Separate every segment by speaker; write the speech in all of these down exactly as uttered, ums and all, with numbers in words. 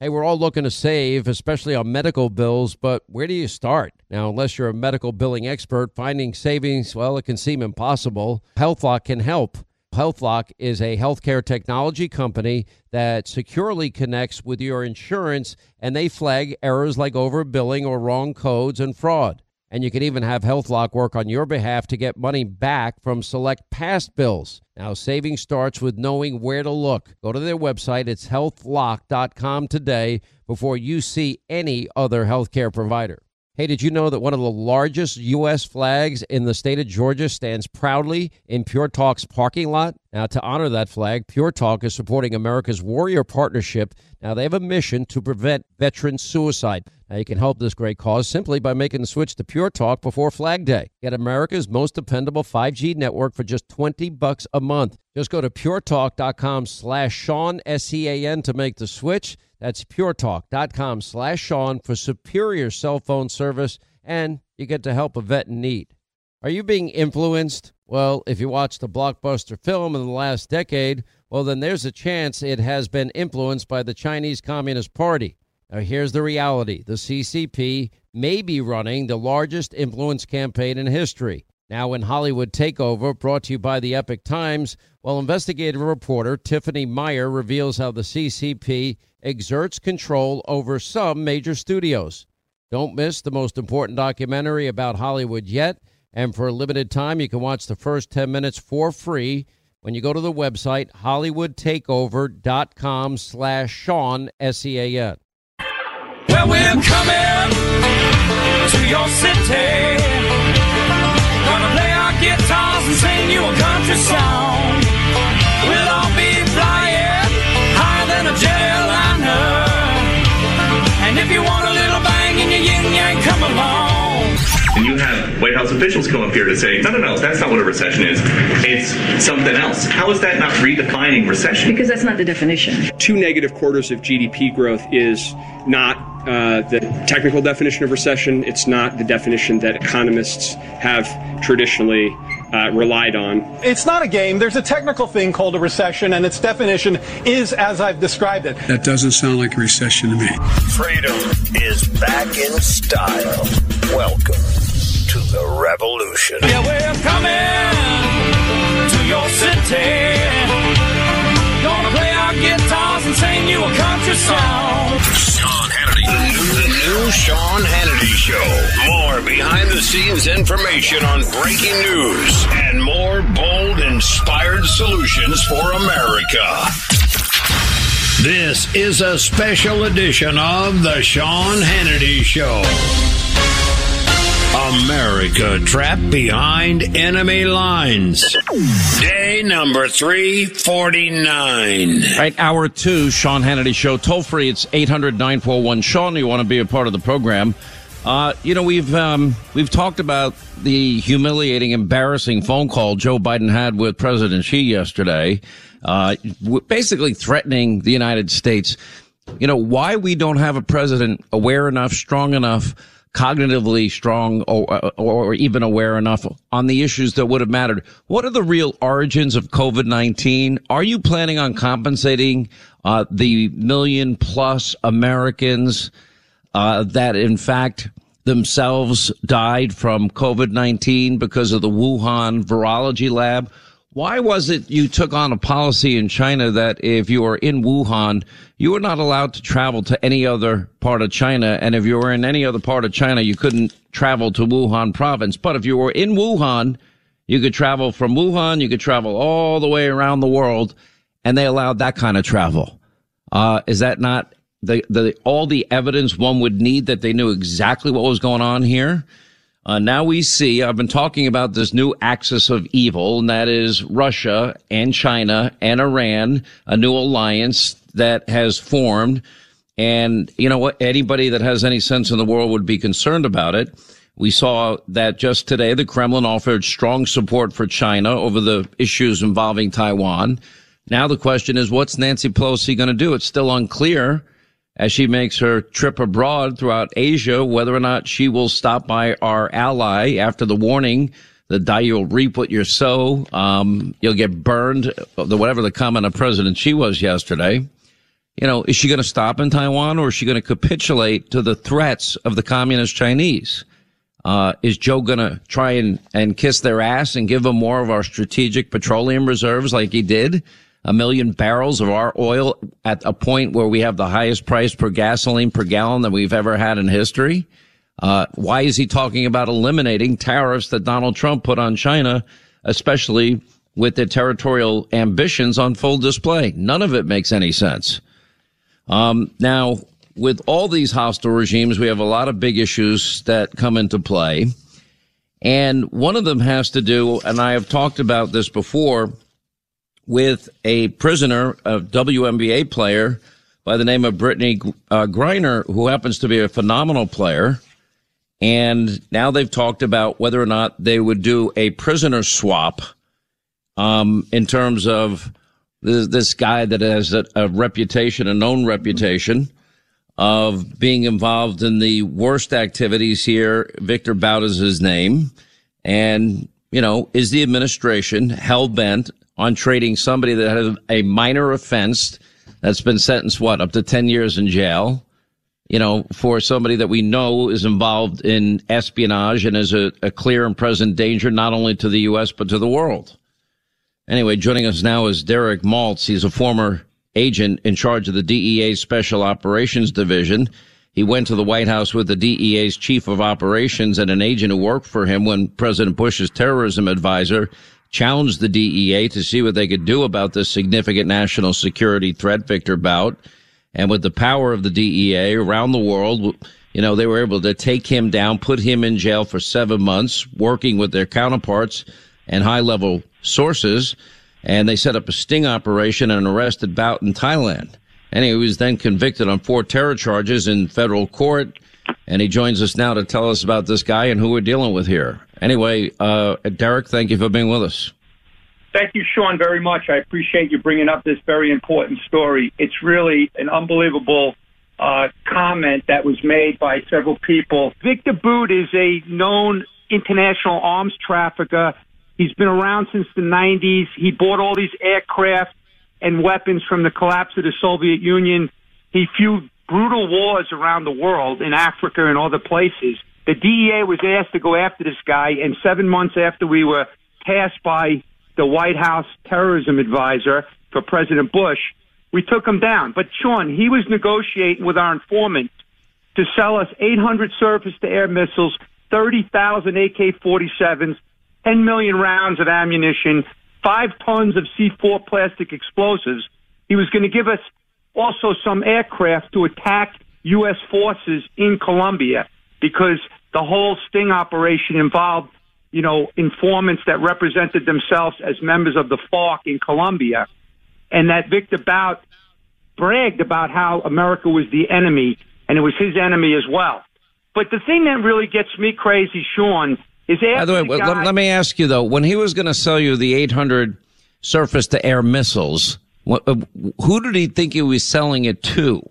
Speaker 1: Hey, we're all looking to save, especially on medical bills, but where do you start? Now, unless you're a medical billing expert, finding savings, well, it can seem impossible. HealthLock can help. HealthLock is a healthcare technology company that securely connects with your insurance, and they flag errors like overbilling or wrong codes and fraud. And you can even have HealthLock work on your behalf to get money back from select past bills. Now, saving starts with knowing where to look. Go to their website. It's health lock dot com today before you see any other healthcare provider. Hey, did you know that one of the largest U S flags in the state of Georgia stands proudly in Pure Talk's parking lot? Now, to honor that flag, Pure Talk is supporting America's Warrior Partnership. Now, they have a mission to prevent veteran suicide. Now, you can help this great cause simply by making the switch to Pure Talk before Flag Day. Get America's most dependable five G network for just twenty bucks a month. Just go to puretalk.com slash Sean, S E A N, to make the switch. That's puretalk.com slash Sean for superior cell phone service, and you get to help a vet in need. Are you being influenced? Well, if you watched a blockbuster film in the last decade, well, then there's a chance it has been influenced by the Chinese Communist Party. Now, here's the reality. The C C P may be running the largest influence campaign in history. Now, in Hollywood Takeover, brought to you by the Epic Times, well, investigative reporter Tiffany Meyer reveals how the C C P exerts control over some major studios. Don't miss the most important documentary about Hollywood yet. And for a limited time, you can watch the first ten minutes for free when you go to the website hollywoodtakeover.com slash Sean, S E A N.
Speaker 2: Well, we're coming to your city. Gonna play our guitars and sing you a country song. We'll all be flying higher than a jetliner. And if you want a little bang in your yin yang, come along.
Speaker 3: And you have White House officials come up here to say, no, no, no, that's not what a recession is. It's something else. How is that not redefining recession?
Speaker 4: Because that's not the definition.
Speaker 5: Two negative quarters of G D P growth is not uh, the technical definition of recession. It's not the definition that economists have traditionally uh, relied on.
Speaker 6: It's not a game. There's a technical thing called a recession, and its definition is as I've described it.
Speaker 7: That doesn't sound like a recession to me.
Speaker 8: Freedom is back in style. Welcome to the revolution.
Speaker 2: Yeah, we're coming to your city. Gonna play our guitars and sing you a country song.
Speaker 8: Sean Hannity. The new, the new Sean Hannity Show. More behind-the-scenes information on breaking news and more bold, inspired solutions for America. This is a special edition of the Sean Hannity Show. America trapped behind enemy lines. Day number three forty-nine.
Speaker 1: All right, hour two, Sean Hannity Show. Toll free, it's eight hundred nine four one Sean. You want to be a part of the program. Uh, you know, we've um, we've talked about the humiliating, embarrassing phone call Joe Biden had with President Xi yesterday, uh, basically threatening the United States. You know, why we don't have a president aware enough, strong enough, cognitively strong, or, or even aware enough on the issues that would have mattered. What are the real origins of COVID nineteen? Are you planning on compensating uh, the million plus Americans uh, that, in fact, themselves died from COVID nineteen because of the Wuhan virology lab? Why was it you took on a policy in China that if you were in Wuhan, you were not allowed to travel to any other part of China? And if you were in any other part of China, you couldn't travel to Wuhan province. But if you were in Wuhan, you could travel from Wuhan, you could travel all the way around the world, and they allowed that kind of travel. Uh, is that not the, the all the evidence one would need that they knew exactly what was going on here? Uh, now we see, I've been talking about this new axis of evil, and that is Russia and China and Iran, a new alliance that has formed. And you know what? Anybody that has any sense in the world would be concerned about it. We saw that just today, the Kremlin offered strong support for China over the issues involving Taiwan. Now the question is, what's Nancy Pelosi going to do? It's still unclear as she makes her trip abroad throughout Asia, whether or not she will stop by our ally after the warning that you'll reap what you sow. Um, you'll get burned, whatever the comment of President Xi was yesterday.
Speaker 4: you know, is she going to stop in Taiwan, or is she going to capitulate to the threats of the communist Chinese? Uh, is Joe going to try and, and kiss their ass and give them more of our strategic petroleum reserves like he did? A million barrels of our oil at a point where we have the highest price per gasoline per gallon that we've ever had in history? Uh, why is he talking about eliminating tariffs that Donald Trump put on China, especially with their territorial ambitions on full display? None of it makes any sense. Um, now, with all these hostile regimes, we have a lot of big issues that come into play. And one of them has to do, and I have talked about this before, with a prisoner, a W N B A player by the name of Brittany uh, Griner, who happens to be a phenomenal player. And now they've talked about whether or not they would do a prisoner swap um, in terms of this, this guy that has a, a reputation, a known reputation, of being involved in the worst activities here. Victor Bout is his name. And, you know, is the administration hell-bent on trading somebody that has a minor offense that's been sentenced, what, up to ten years in jail, you know, for somebody that we know is involved in espionage and is a, a clear and present danger not only to the U S but to the world? Anyway, joining us now is Derek Maltz. He's a former agent in charge of the D E A's Special Operations Division. He went to the White House with the D E A's chief of operations and an agent who worked for him when President Bush's terrorism advisor challenged the D E A to see what they could do about this significant national security threat, Victor Bout. And with the power of the D E A around the world, you know, they were able to take him down, put him in jail for seven months, working with their counterparts and high-level sources. And they set up a sting operation and arrested Bout in Thailand. And he was then convicted on four terror charges in federal court. And he joins us now to tell us about this guy and who we're dealing with here. Anyway, uh, Derek, thank you for being with us.
Speaker 9: Thank you, Sean, very much. I appreciate you bringing up this very important story. It's really an unbelievable uh, comment that was made by several people. Victor Bout is a known international arms trafficker. He's been around since the nineties. He bought all these aircraft and weapons from the collapse of the Soviet Union. He fueled brutal wars around the world, in Africa and other places. The D E A was asked to go after this guy, and seven months after we were tasked by the White House terrorism advisor for President Bush, we took him down. But, Sean, he was negotiating with our informants to sell us eight hundred surface-to-air missiles, thirty thousand A K forty-sevens, ten million rounds of ammunition, five tons of C four plastic explosives. He was going to give us also some aircraft to attack U S forces in Colombia, because the whole sting operation involved, you know, informants that represented themselves as members of the FARC in Colombia, and that Victor Bout bragged about how America was the enemy, and it was his enemy as well. But the thing that really gets me crazy, Sean, is after
Speaker 4: By the way,
Speaker 9: the guy,
Speaker 4: let, let me ask you, though, when he was going to sell you the eight hundred surface-to-air missiles, what, uh, who did he think he was selling it to?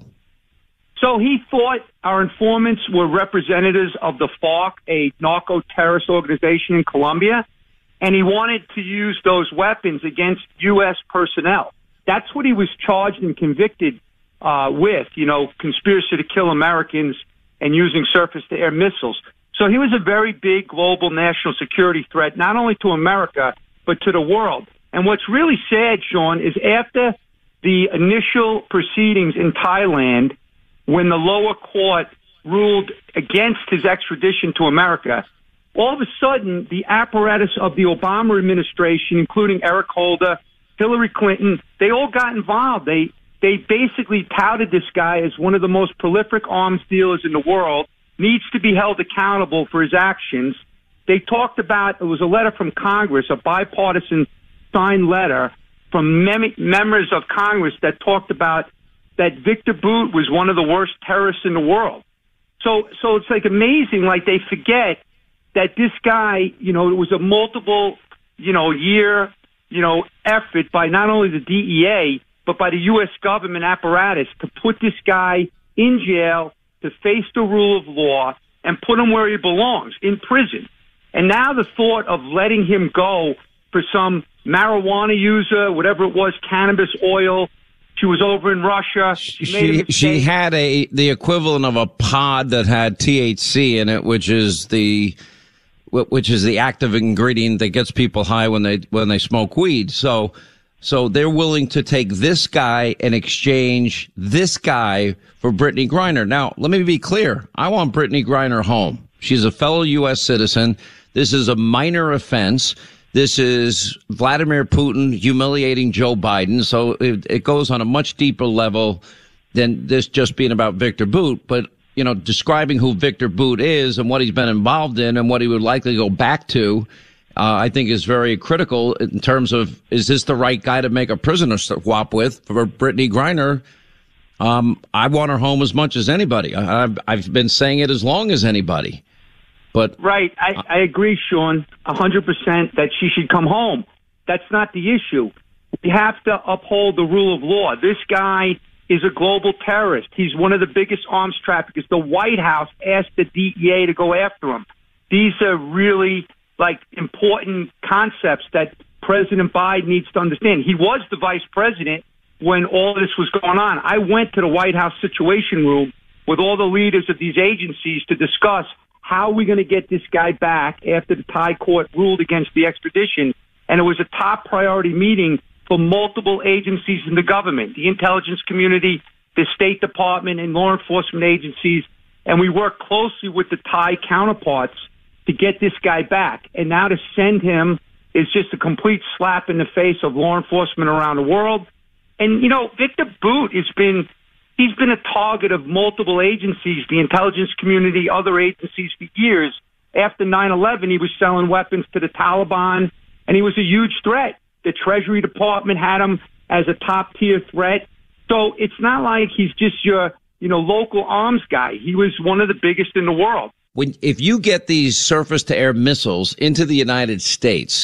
Speaker 9: So he thought our informants were representatives of the FARC, a narco-terrorist organization in Colombia, and he wanted to use those weapons against U S personnel. That's what he was charged and convicted uh, with, you know, conspiracy to kill Americans and using surface-to-air missiles. So he was a very big global national security threat, not only to America, but to the world. And what's really sad, Sean, is after the initial proceedings in Thailand, when the lower court ruled against his extradition to America, all of a sudden, the apparatus of the Obama administration, including Eric Holder, Hillary Clinton, they all got involved. They they basically touted this guy as one of the most prolific arms dealers in the world, needs to be held accountable for his actions. They talked about, it was a letter from Congress, a bipartisan signed letter from mem- members of Congress that talked about that Victor Bout was one of the worst terrorists in the world. So, so it's like amazing, like they forget that this guy, you know, it was a multiple, you know, year, you know, effort by not only the D E A, but by the U S government apparatus to put this guy in jail, to face the rule of law, and put him where he belongs, in prison. And now the thought of letting him go for some marijuana user, whatever it was, cannabis oil, She was over in Russia. She
Speaker 4: she, she had a the equivalent of a pod that had T H C in it, which is the which is the active ingredient that gets people high when they when they smoke weed. So so they're willing to take this guy and exchange this guy for Brittany Griner. Now, let me be clear. I want Brittany Griner home. She's a fellow U S citizen. This is a minor offense. This is Vladimir Putin humiliating Joe Biden. So it, it goes on a much deeper level than this just being about Victor Bout. But, you know, describing who Victor Bout is and what he's been involved in and what he would likely go back to, uh, I think is very critical in terms of, is this the right guy to make a prisoner swap with for Brittany Griner? Um, I want her home as much as anybody. I, I've, I've been saying it as long as anybody. But
Speaker 9: right, I, I agree, Sean, a hundred percent that she should come home. That's not the issue. We have to uphold the rule of law. This guy is a global terrorist. He's one of the biggest arms traffickers. The White House asked the D E A to go after him. These are really like important concepts that President Biden needs to understand. He was the vice president when all this was going on. I went to the White House Situation Room with all the leaders of these agencies to discuss how are we going to get this guy back after the Thai court ruled against the extradition. And it was a top priority meeting for multiple agencies in the government, the intelligence community, the State Department, and law enforcement agencies. And we worked closely with the Thai counterparts to get this guy back. And now to send him is just a complete slap in the face of law enforcement around the world. And, you know, Victor Bout has been... He's been a target of multiple agencies, the intelligence community, other agencies for years. After nine eleven, he was selling weapons to the Taliban, and he was a huge threat. The Treasury Department had him as a top-tier threat. So it's not like he's just your, you know, local arms guy. He was one of the biggest in the world.
Speaker 4: When if you get these surface-to-air missiles into the United States,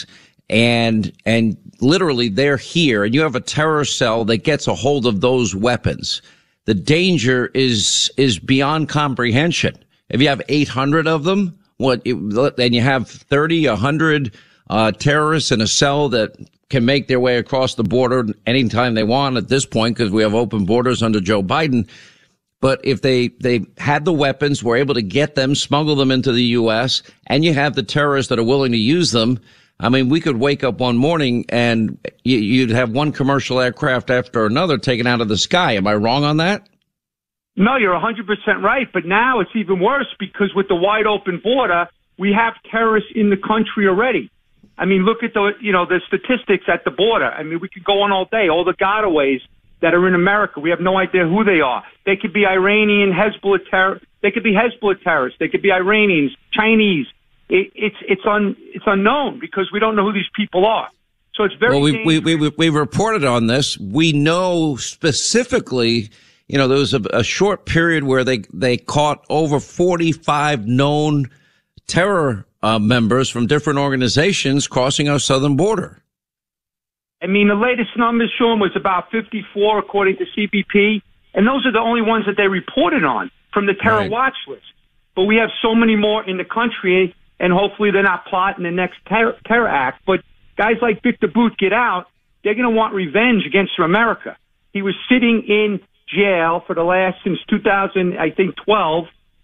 Speaker 4: and and literally they're here, and you have a terror cell that gets a hold of those weapons, the danger is is beyond comprehension. If you have eight hundred of them, what, and you have thirty, one hundred uh, terrorists in a cell that can make their way across the border anytime they want at this point because we have open borders under Joe Biden. But if they, they had the weapons, were able to get them, smuggle them into the U S, and you have the terrorists that are willing to use them, I mean, we could wake up one morning and you'd have one commercial aircraft after another taken out of the sky. Am I wrong on that?
Speaker 9: No, you're one hundred percent right. But now it's even worse because with the wide open border, we have terrorists in the country already. I mean, look at the, you know, the statistics at the border. I mean, we could go on all day. All the gotaways that are in America, we have no idea who they are. They could be Iranian Hezbollah terror. They could be Hezbollah terrorists. They could be Iranians, Chinese. It, it's it's un, it's unknown because we don't know who these people are. So it's very.
Speaker 4: Well, we we we we, we reported on this. We know specifically. You know, there was a, a short period where they they caught over forty-five known terror uh, members from different organizations crossing our southern border.
Speaker 9: I mean, the latest numbers, Sean, was about fifty-four according to C B P, and those are the only ones that they reported on from the terror
Speaker 4: Right.
Speaker 9: watch list. But we have so many more in the country. And hopefully they're not plotting the next ter- terror act. But guys like Victor Bout get out, they're going to want revenge against America. He was sitting in jail for the last, since two thousand, I think, twelve.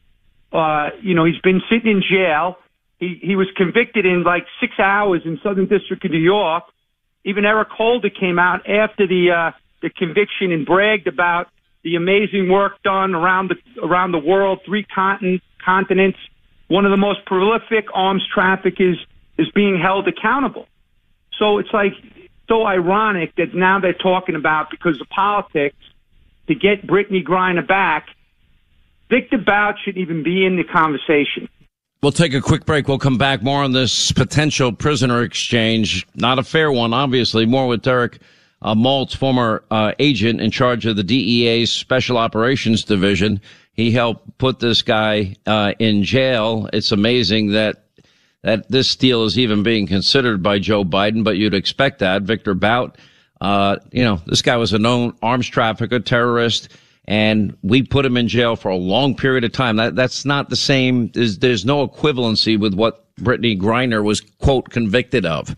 Speaker 9: Uh, you know, he's been sitting in jail. He he was convicted in like six hours in Southern District of New York. Even Eric Holder came out after the uh, the conviction and bragged about the amazing work done around the around the world, three continent, continents. One of the most prolific arms traffickers is being held accountable. So it's like so ironic that now they're talking about, because of politics, to get Brittany Griner back. Victor Bout shouldn't even be in the conversation.
Speaker 4: We'll take a quick break. We'll come back more on this potential prisoner exchange. Not a fair one, obviously. More with Derek uh, Maltz, former uh, agent in charge of the D E A's Special Operations Division. He helped put this guy uh, in jail. It's amazing that that this deal is even being considered by Joe Biden, but you'd expect that. Victor Bout, uh, you know, this guy was a known arms trafficker, terrorist, and we put him in jail for a long period of time. That that's not the same. There's, there's no equivalency with what Brittany Griner was, quote, convicted of.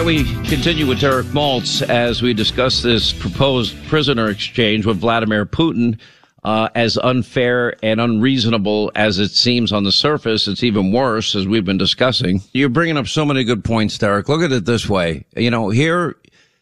Speaker 4: right, we continue with Derek Maltz as we discuss this proposed prisoner exchange with Vladimir Putin. Uh, as unfair and unreasonable as it seems on the surface, it's even worse, as we've been discussing. You're bringing up so many good points, Derek. Look at it this way. You know, here,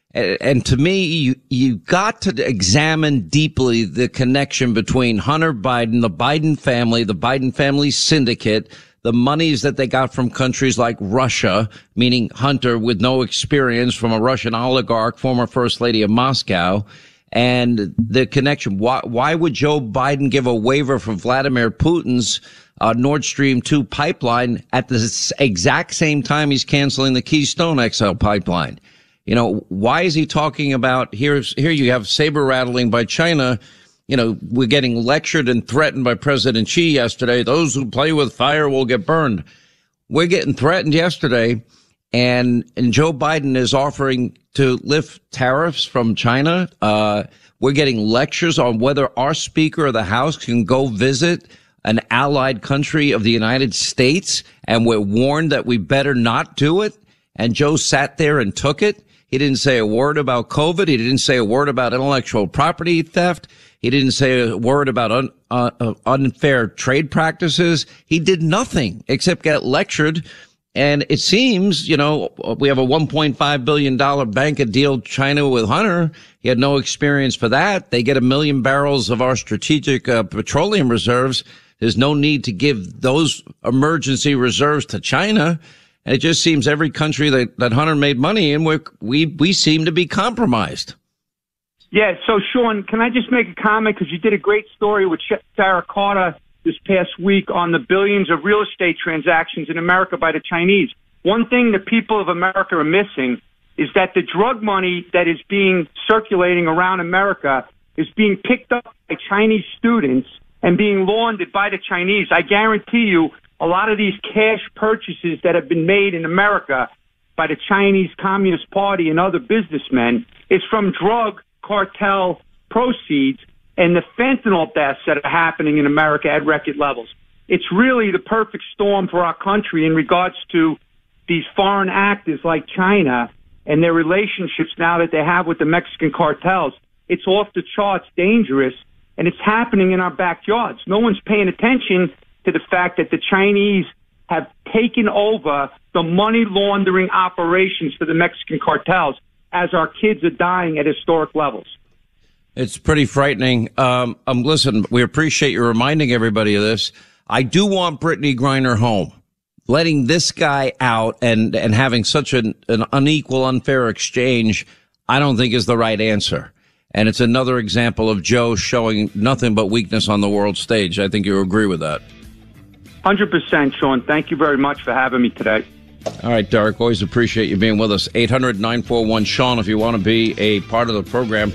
Speaker 4: and to me, you, you got to examine deeply the connection between Hunter Biden, the Biden family, the Biden family syndicate, the monies that they got from countries like Russia, meaning Hunter with no experience from a Russian oligarch, former First Lady of Moscow, and the connection. Why, why would Joe Biden give a waiver for Vladimir Putin's uh, Nord Stream two pipeline at the exact same time he's canceling the Keystone X L pipeline? You know, why is he talking about here's here you have saber rattling by China? You know, we're getting lectured and threatened by President Xi yesterday. Those who play with fire will get burned. We're getting threatened yesterday. And, and Joe Biden is offering to lift tariffs from China. Uh, we're getting lectures on whether our Speaker of the House can go visit an allied country of the United States. And we're warned that we better not do it. And Joe sat there and took it. He didn't say a word about COVID. He didn't say a word about intellectual property theft. He didn't say a word about un, uh, unfair trade practices. He did nothing except get lectured. And it seems, you know, we have a one point five billion dollars bank deal China with Hunter. He had no experience for that. They get a million barrels of our strategic uh, petroleum reserves. There's no need to give those emergency reserves to China. And it just seems every country that, that Hunter made money in, we we we seem to be compromised.
Speaker 9: Yeah. So, Sean, can I just make a comment? Because you did a great story with Sarah Carter this past week on the billions of real estate transactions in America by the Chinese. One thing the people of America are missing is that the drug money that is being circulating around America is being picked up by Chinese students and being laundered by the Chinese. I guarantee you a lot of these cash purchases that have been made in America by the Chinese Communist Party and other businessmen is from drug cartel proceeds and the fentanyl deaths that are happening in America at record levels. It's really the perfect storm for our country in regards to these foreign actors like China and their relationships now that they have with the Mexican cartels. It's off the charts dangerous, and it's happening in our backyards. No one's paying attention to the fact that the Chinese have taken over the money laundering operations for the Mexican cartels as our kids are dying at historic levels.
Speaker 4: It's pretty frightening. Um, um, listen, we appreciate you reminding everybody of this. I do want Brittany Griner home. Letting this guy out and, and having such an, an unequal, unfair exchange, I don't think is the right answer. And it's another example of Joe showing nothing but weakness on the world stage. I think you agree with that.
Speaker 9: one hundred percent, Sean. Thank you very much for having me today.
Speaker 4: All right, Derek, always appreciate you being with us. eight hundred, nine four one, Sean, if you want to be a part of the program.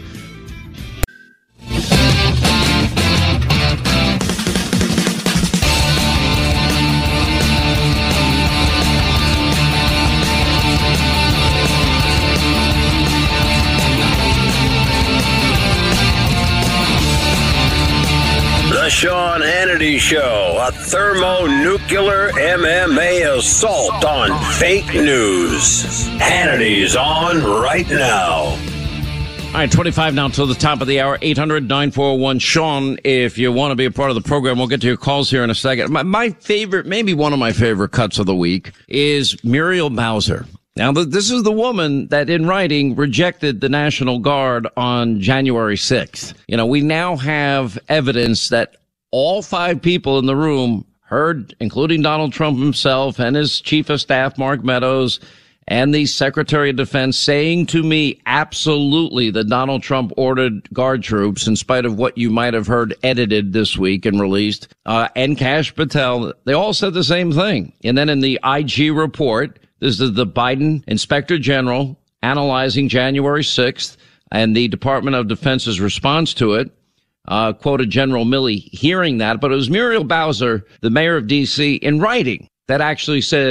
Speaker 8: The Sean Hannity Show, a thermonuclear M M A assault on fake news. Hannity's on right now.
Speaker 4: All right, twenty-five now till the top of the hour. eight hundred, nine four one, Sean, if you want to be a part of the program. We'll get to your calls here in a second. My, my favorite, maybe one of my favorite cuts of the week is Muriel Bowser. Now, this is the woman that in writing rejected the National Guard on January sixth. You know, we now have evidence that all five people in the room heard, including Donald Trump himself and his chief of staff, Mark Meadows, and the Secretary of Defense saying to me, absolutely, that Donald Trump ordered guard troops, in spite of what you might have heard edited this week and released, uh, and Kash Patel. They all said the same thing. And then in the I G report, this is the Biden Inspector General analyzing January sixth and the Department of Defense's response to it. Uh, quoted General Milley hearing that, but it was Muriel Bowser, the mayor of D C, in writing that actually said,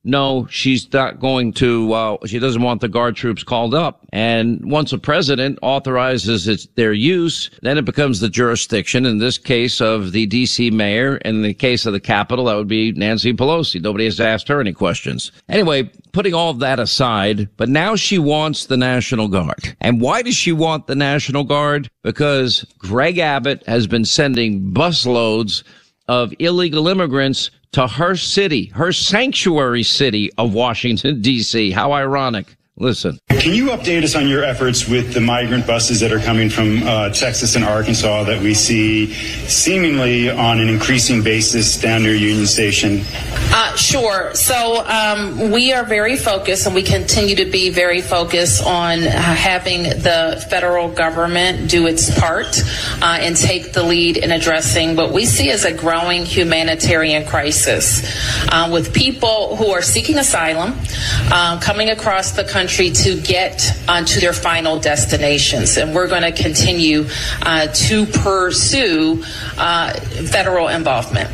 Speaker 4: no, she's not going to, uh, she doesn't want the guard troops called up. And once a president authorizes its, their use, then it becomes the jurisdiction, in this case, of the D C mayor. In the case of the Capitol, that would be Nancy Pelosi. Nobody has asked her any questions. Anyway, putting all of that aside, but now she wants the National Guard. And why does she want the National Guard? Because Greg Abbott has been sending busloads of illegal immigrants to her city, her sanctuary city of Washington, D C. How ironic. Listen.
Speaker 10: Can you update us on your efforts with the migrant buses that are coming from uh, Texas and Arkansas that we see seemingly on an increasing basis down near Union Station?
Speaker 11: Uh, sure. So um, we are very focused, and we continue to be very focused on uh, having the federal government do its part uh, and take the lead in addressing what we see as a growing humanitarian crisis uh, with people who are seeking asylum, uh, coming across the country to get uh, to their final destinations. And we're going to continue uh, to pursue uh, federal involvement.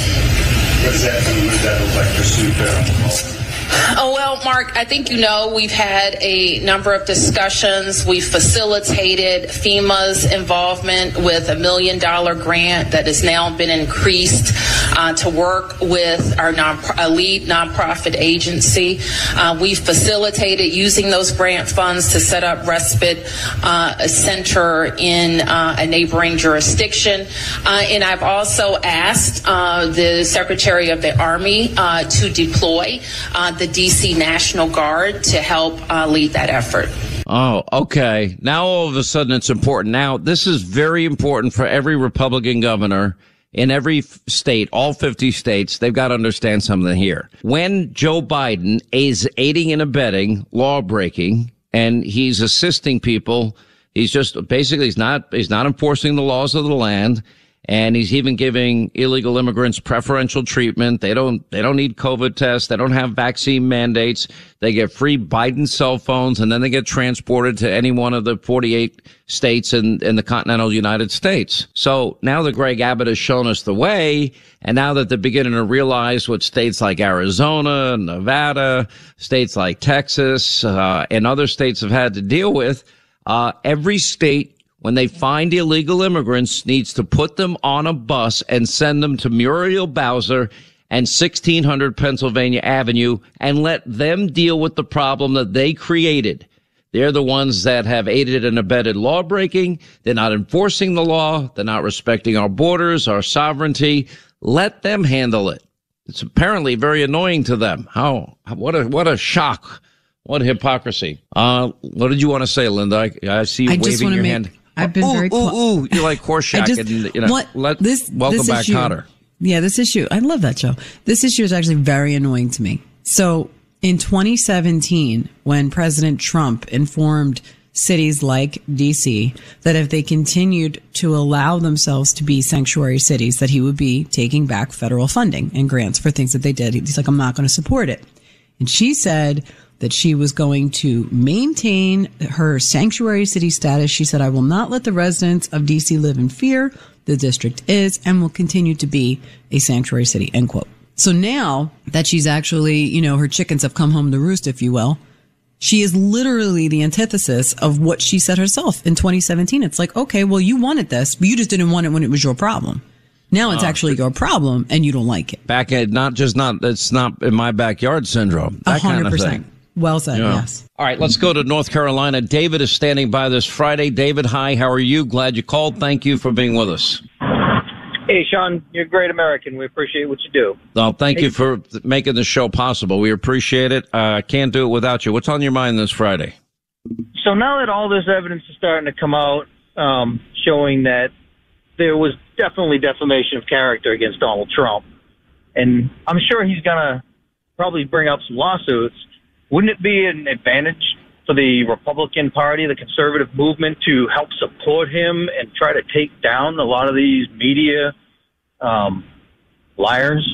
Speaker 10: What does that mean? What does that look like, pursue federal involvement?
Speaker 11: Oh, well, Mark, I think you know we've had a number of discussions. We've facilitated FEMA's involvement with a million dollar grant that has now been increased uh, to work with our non- a lead nonprofit agency. Uh, we've facilitated using those grant funds to set up respite uh, a center in uh, a neighboring jurisdiction. Uh, and I've also asked uh, the Secretary of the Army uh, to deploy uh, the D C National Guard to help uh, lead that effort.
Speaker 4: Oh, okay. Now all of a sudden it's important. Now, this is very important for every Republican governor in every f- state, all fifty states. They've got to understand something here. When Joe Biden is aiding and abetting law breaking and he's assisting people, he's just basically he's not he's not enforcing the laws of the land. And he's even giving illegal immigrants preferential treatment. They don't, they don't need COVID tests. They don't have vaccine mandates. They get free Biden cell phones, and then they get transported to any one of the forty-eight states in, in the continental United States. So now that Greg Abbott has shown us the way, and now that they're beginning to realize what states like Arizona, Nevada, states like Texas, uh, and other states have had to deal with, uh, every state, when they find illegal immigrants, needs to put them on a bus and send them to Muriel Bowser and sixteen hundred Pennsylvania Avenue and let them deal with the problem that they created. They're the ones that have aided and abetted law breaking. They're not enforcing the law. They're not respecting our borders, our sovereignty. Let them handle it. It's apparently very annoying to them. How, what a, what a shock. What hypocrisy. Uh, what did you want to say, Linda? I, I see you
Speaker 12: I
Speaker 4: waving your
Speaker 12: make-
Speaker 4: hand.
Speaker 12: I've been
Speaker 4: ooh,
Speaker 12: very
Speaker 4: ooh, ooh, you're like Horseshack.
Speaker 12: just,
Speaker 4: and, you know,
Speaker 12: what,
Speaker 4: let,
Speaker 12: this,
Speaker 4: welcome
Speaker 12: this
Speaker 4: back,
Speaker 12: issue,
Speaker 4: Cotter.
Speaker 12: Yeah, this issue, I love that show. This issue is actually very annoying to me. So in twenty seventeen, when President Trump informed cities like D C that if they continued to allow themselves to be sanctuary cities, that he would be taking back federal funding and grants for things that they did. He's like, I'm not going to support it. And she said that she was going to maintain her sanctuary city status. She said, I will not let the residents of D C live in fear. The district is and will continue to be a sanctuary city, end quote. So now that she's actually, you know, her chickens have come home to roost, if you will, she is literally the antithesis of what she said herself in twenty seventeen. It's like, okay, well, you wanted this, but you just didn't want it when it was your problem. Now it's oh, actually your problem and you don't like it.
Speaker 4: Back at not just not, it's not in my backyard syndrome. That kind of thing.
Speaker 12: Well said,
Speaker 4: yeah.
Speaker 12: Yes.
Speaker 4: All right, let's go to North Carolina. David is standing by this Friday. David, hi, how are you? Glad you called. Thank you for being with us.
Speaker 13: Hey, Sean, you're a great American. We appreciate what you do.
Speaker 4: Well, thank
Speaker 13: hey.
Speaker 4: you for making the show possible. We appreciate it. I uh, can't do it without you. What's on your mind this Friday?
Speaker 13: So now that all this evidence is starting to come out, um, showing that there was definitely defamation of character against Donald Trump, and I'm sure he's going to probably bring up some lawsuits, wouldn't it be an advantage for the Republican Party, the conservative movement, to help support him and try to take down a lot of these media um, liars?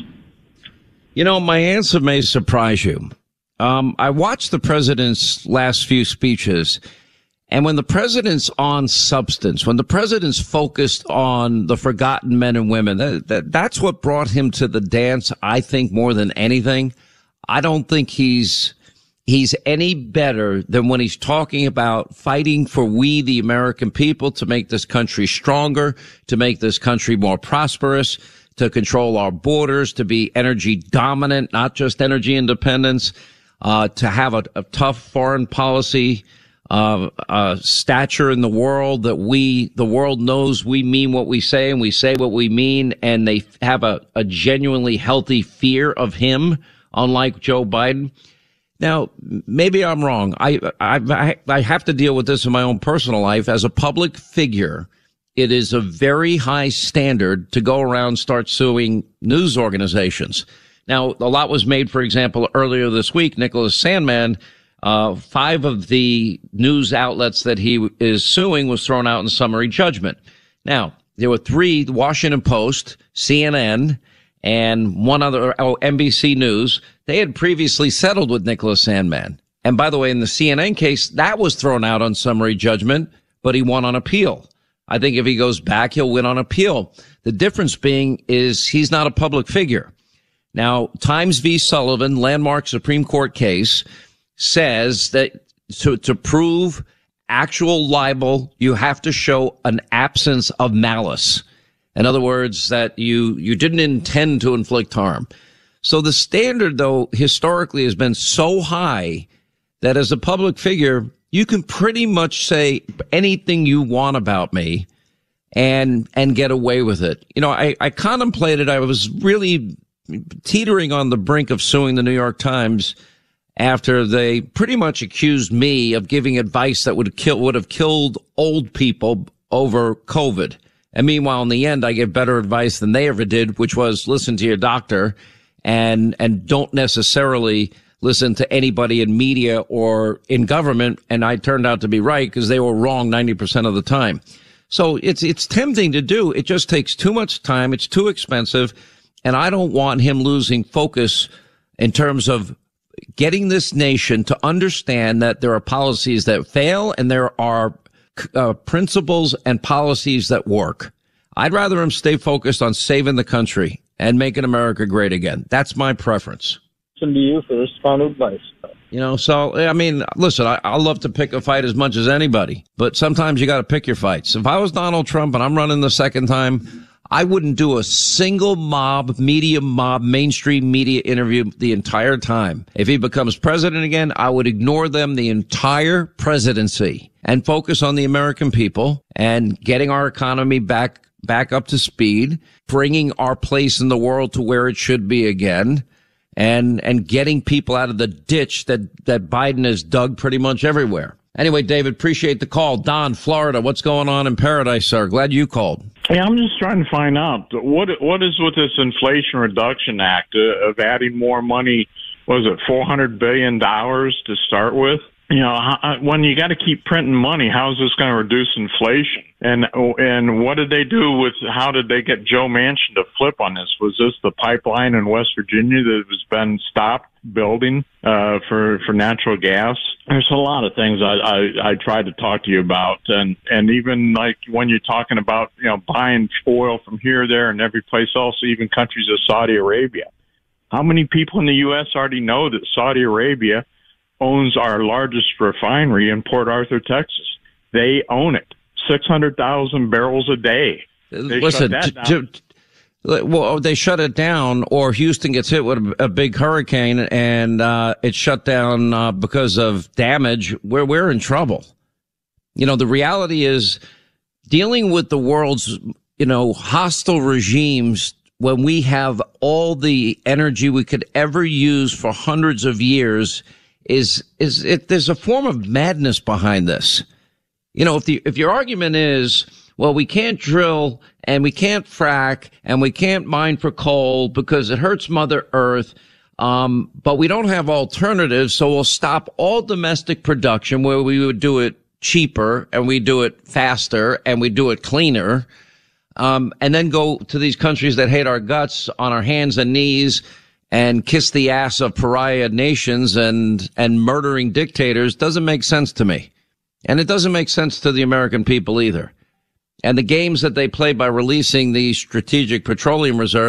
Speaker 4: You know, my answer may surprise you. Um, I watched the president's last few speeches, and when the president's on substance, when the president's focused on the forgotten men and women, that, that, that's what brought him to the dance, I think, more than anything. I don't think he's he's any better than when he's talking about fighting for we, the American people, to make this country stronger, to make this country more prosperous, to control our borders, to be energy dominant, not just energy independence, uh, to have a, a tough foreign policy uh, uh, stature in the world, that we, the world knows we mean what we say and we say what we mean, and they have a, a genuinely healthy fear of him, unlike Joe Biden. Now, maybe I'm wrong. I, I, I have to deal with this in my own personal life. As a public figure, it is a very high standard to go around and start suing news organizations. Now, a lot was made, for example, earlier this week, Nicholas Sandmann, uh, five of the news outlets that he is suing was thrown out in summary judgment. Now, there were three, the Washington Post, C N N, and one other, oh, N B C News. They had previously settled with Nicholas Sandmann. And by the way, in the C N N case, that was thrown out on summary judgment, but he won on appeal. I think if he goes back, he'll win on appeal. The difference being is he's not a public figure. Now, Times v. Sullivan, landmark Supreme Court case, says that to, to prove actual libel, you have to show an absence of malice. In other words, that you, you didn't intend to inflict harm. So the standard, though, historically has been so high that as a public figure, you can pretty much say anything you want about me and, and get away with it. You know, I, I contemplated, I was really teetering on the brink of suing the New York Times after they pretty much accused me of giving advice that would kill, would have killed old people over COVID. And meanwhile, in the end, I gave better advice than they ever did, which was listen to your doctor and, and don't necessarily listen to anybody in media or in government. And I turned out to be right because they were wrong ninety percent of the time. So it's, it's tempting to do. It just takes too much time. It's too expensive. And I don't want him losing focus in terms of getting this nation to understand that there are policies that fail and there are uh, principles and policies that work. I'd rather him stay focused on saving the country and making America great again. That's my preference.
Speaker 13: Listen to you for this kind of advice.
Speaker 4: You know, so, I mean, listen, I, I love to pick a fight as much as anybody, but sometimes you got to pick your fights. If I was Donald Trump and I'm running the second time, I wouldn't do a single mob, media mob, mainstream media interview the entire time. If he becomes president again, I would ignore them the entire presidency and focus on the American people and getting our economy back, back up to speed, bringing our place in the world to where it should be again, and, and getting people out of the ditch that, that Biden has dug pretty much everywhere. Anyway, David, appreciate the call. Don, Florida, what's going on in Paradise, sir? Glad you called.
Speaker 14: Hey, I'm just trying to find out what what is with this Inflation Reduction Act uh, of adding more money. Was it four hundred billion dollars to start with? You know, how, when you got to keep printing money, how is this going to reduce inflation? And and what did they do with? How did they get Joe Manchin to flip on this? Was this the pipeline in West Virginia that has been stopped building uh, for for natural gas? There's a lot of things I, I I tried to talk to you about, and and even like when you're talking about you know buying oil from here, there, and every place else, even countries of Saudi Arabia. How many people in the U S already know that Saudi Arabia owns our largest refinery in Port Arthur, Texas? They own it. six hundred thousand barrels a day. They
Speaker 4: Listen,
Speaker 14: shut
Speaker 4: t-
Speaker 14: that down.
Speaker 4: t- well, they shut it down, or Houston gets hit with a, a big hurricane and uh, it's shut down uh, because of damage. We're, we're in trouble. You know, the reality is dealing with the world's, you know, hostile regimes when we have all the energy we could ever use for hundreds of years is, is it, there's a form of madness behind this. You know, if the, if your argument is, well, we can't drill and we can't frack and we can't mine for coal because it hurts Mother Earth, um, but we don't have alternatives, so we'll stop all domestic production where we would do it cheaper and we do it faster and we do it cleaner, um, and then go to these countries that hate our guts on our hands and knees and kiss the ass of pariah nations and, and murdering dictators doesn't make sense to me. And it doesn't make sense to the American people either. And the games that they play by releasing these strategic petroleum reserves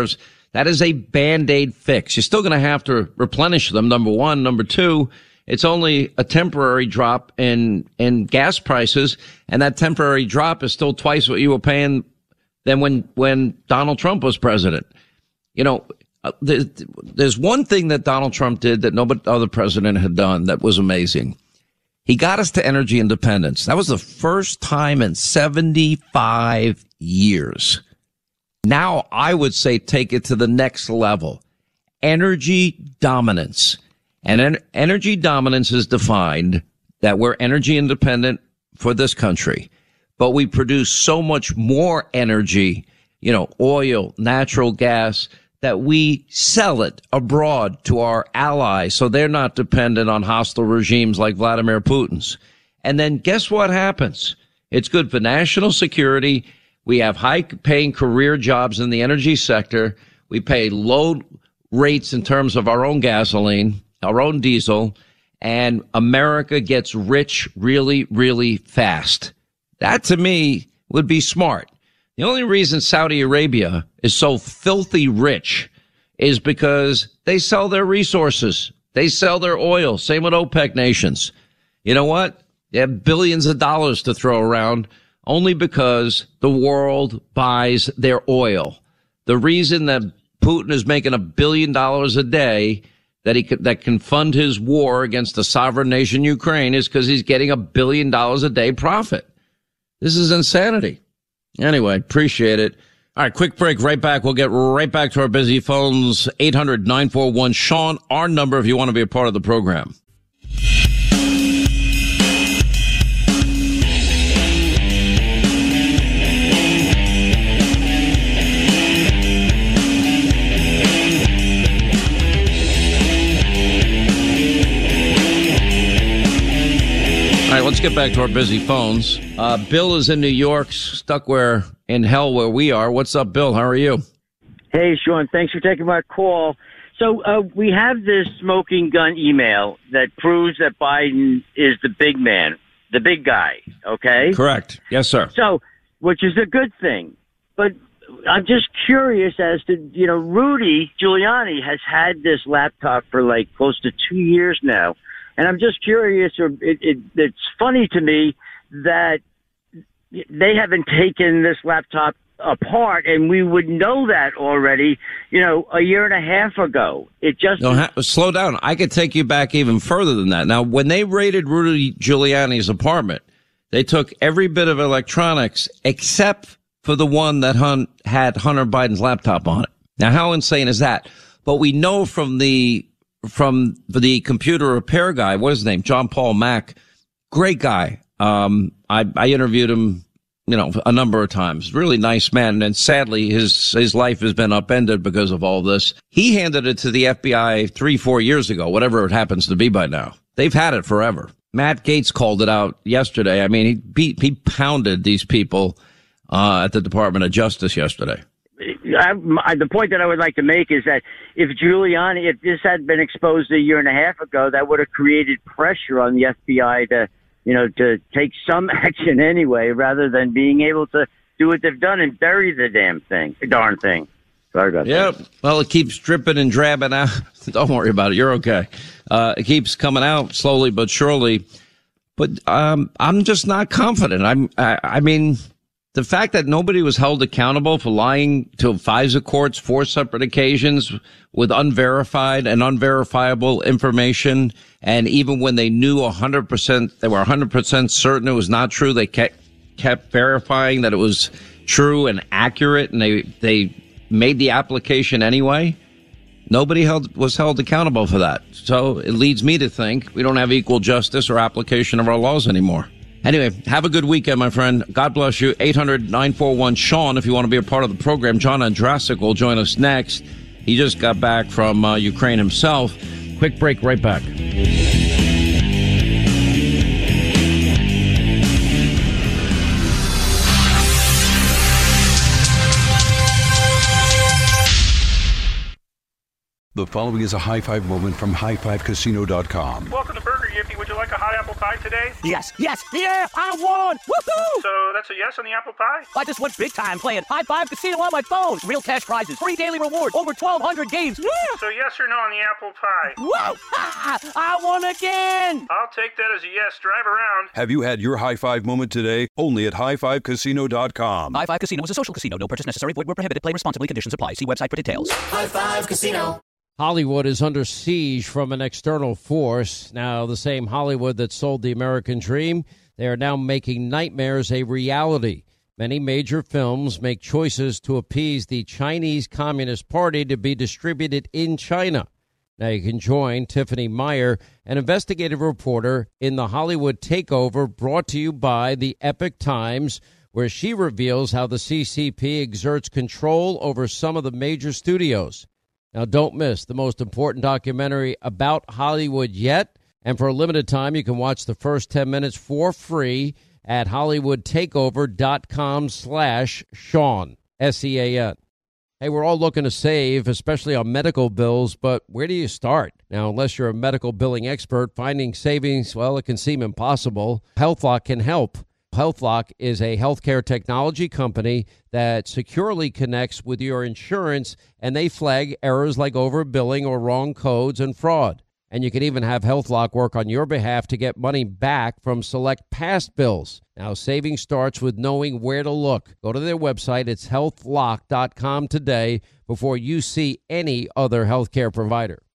Speaker 4: That is a Band-Aid fix. You're still going to have to replenish them, number one. Number two, it's only a temporary drop in, in gas prices, and that temporary drop is still twice what you were paying than when, when Donald Trump was president. You know, there's one thing that Donald Trump did that no other president had done that was amazing. He got us to energy independence. That was the first time in seventy-five years. Now I would say take it to the next level. Energy dominance. And en- energy dominance is defined that we're energy independent for this country, but we produce so much more energy, you know, oil, natural gas, that we sell it abroad to our allies so they're not dependent on hostile regimes like Vladimir Putin's. And then guess what happens? It's good for national security. We have high-paying career jobs in the energy sector. We pay low rates in terms of our own gasoline, our own diesel, and America gets rich really, really fast. That, to me, would be smart. The only reason Saudi Arabia is so filthy rich is because they sell their resources. They sell their oil. Same with OPEC nations. You know what? They have billions of dollars to throw around only because the world buys their oil. The reason that Putin is making a billion dollars a day that he could, that can fund his war against the sovereign nation Ukraine is because he's getting a billion dollars a day profit. This is insanity. Anyway, appreciate it. All right, quick break. Right back. We'll get right back to our busy phones. eight hundred nine four one Sean, our number if you want to be a part of the program. All right, let's get back to our busy phones. Uh, Bill is in New York, stuck where in hell where we are. What's up, Bill? How are you?
Speaker 15: Hey, Sean. Thanks for taking my call. So uh, we have this smoking gun email that proves that Biden is the big man, the big guy, okay?
Speaker 4: Correct. Yes, sir.
Speaker 15: So, which is a good thing. But I'm just curious as to, you know, Rudy Giuliani has had this laptop for like close to two years now. And I'm just curious, or it, it, it's funny to me that they haven't taken this laptop apart, and we would know that already, you know, a year and a half ago. It just
Speaker 4: no, ha- slow down. I could take you back even further than that. Now, when they raided Rudy Giuliani's apartment, they took every bit of electronics except for the one that hun- had Hunter Biden's laptop on it. Now, how insane is that? But we know from the from the computer repair guy, what's his name? John Paul Mack. Great guy. Um, I, I interviewed him, you know, a number of times. Really nice man. And sadly, his, his life has been upended because of all this. He handed it to the F B I three, four years ago, whatever it happens to be by now. They've had it forever. Matt Gaetz called it out yesterday. I mean, he beat, he pounded these people, uh, at the Department of Justice yesterday.
Speaker 15: I, I, the point that I would like to make is that if Giuliani, if this had been exposed a year and a half ago, that would have created pressure on the F B I to, you know, to take some action anyway, rather than being able to do what they've done and bury the damn thing, the darn thing. Sorry about
Speaker 4: yeah, that. Yeah, well, it keeps dripping and drabbing out. Don't worry about it. You're okay. Uh, it keeps coming out slowly but surely. But um, I'm just not confident. I'm. I, I mean. The fact that nobody was held accountable for lying to FISA courts four separate occasions with unverified and unverifiable information, and even when they knew one hundred percent, they were one hundred percent certain it was not true, they kept, kept verifying that it was true and accurate, and they, they made the application anyway. Nobody held, was held accountable for that. So it leads me to think we don't have equal justice or application of our laws anymore. Anyway, have a good weekend, my friend. God bless you. eight hundred nine four one Sean, if you want to be a part of the program. John Andrasik will join us next. He just got back from uh, Ukraine himself. Quick break, right back.
Speaker 16: The following is a high five moment from high five casino dot com.
Speaker 17: Welcome to Burger Yippee. Would you like a hot apple pie today?
Speaker 18: Yes, yes, yeah, I won! Woohoo!
Speaker 17: So that's a yes on the apple pie?
Speaker 18: I just went big time playing High Five Casino on my phone. Real cash prizes, free daily rewards, over twelve hundred games. Yeah!
Speaker 17: So yes or no on the apple pie?
Speaker 18: Whoa! I won again!
Speaker 17: I'll take that as a yes. Drive around.
Speaker 16: Have you had your high five moment today? Only at high five casino dot com.
Speaker 18: High Five Casino is a social casino. No purchase necessary. Void where prohibited. Play responsibly. Conditions apply. See website for details.
Speaker 19: High Five Casino.
Speaker 1: Hollywood is under siege from an external force. Now, the same Hollywood that sold the American dream, they are now making nightmares a reality. Many major films make choices to appease the Chinese Communist Party to be distributed in China. Now you can join Tiffany Meyer, an investigative reporter in the Hollywood Takeover, brought to you by the Epoch Times, where she reveals how the C C P exerts control over some of the major studios. Now, don't miss the most important documentary about Hollywood yet. And for a limited time, you can watch the first ten minutes for free at hollywoodtakeover.com slash Sean, S E A N. Hey, we're all looking to save, especially on medical bills, but where do you start? Now, unless you're a medical billing expert, finding savings, well, it can seem impossible. HealthLock can help. HealthLock is a healthcare technology company that securely connects with your insurance, and they flag errors like overbilling or wrong codes and fraud. And you can even have HealthLock work on your behalf to get money back from select past bills. Now, saving starts with knowing where to look. Go to their website. It's health lock dot com today before you see any other healthcare provider.